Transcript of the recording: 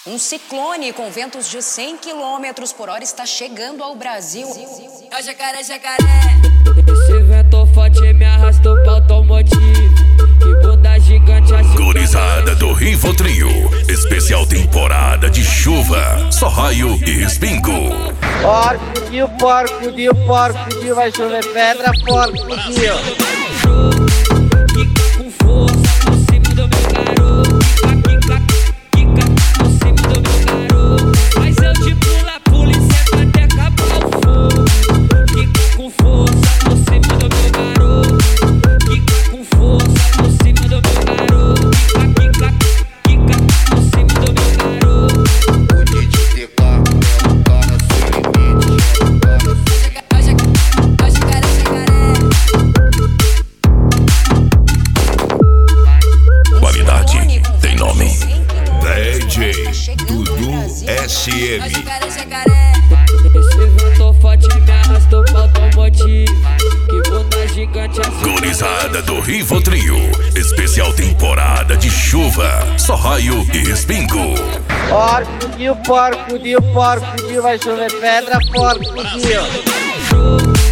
Um ciclone com ventos de 100 km por hora está chegando ao Brasil. É o jacaré, jacaré. Esse vento forte me arrastou pra automotivo. Que bunda gigante assim. Gurizada do Rivotril, especial temporada de chuva, só raio e respingo. Porco dio, vai chover pedra, porco dio. Com força por cima do meu garoto. Quica por cima do meu garoto. Mas eu te pulo a polícia até acabar o fogo. Quica com força por cima do meu garoto. Quica com força por cima do meu garoto. Quica por cima do meu garoto. O DJTK é um cara sem limite. É o jacaré, jacaré. Qualidade tem nome. DJ Dudu É o SM. jacaré, jacaré. Esse vento forte me arrastou pra automotivo. Que bunda gigante assim. Gurizada do Rivotril, especial temporada de chuva, só raio e respingo. Porco dio, vai chover pedra, porco dio.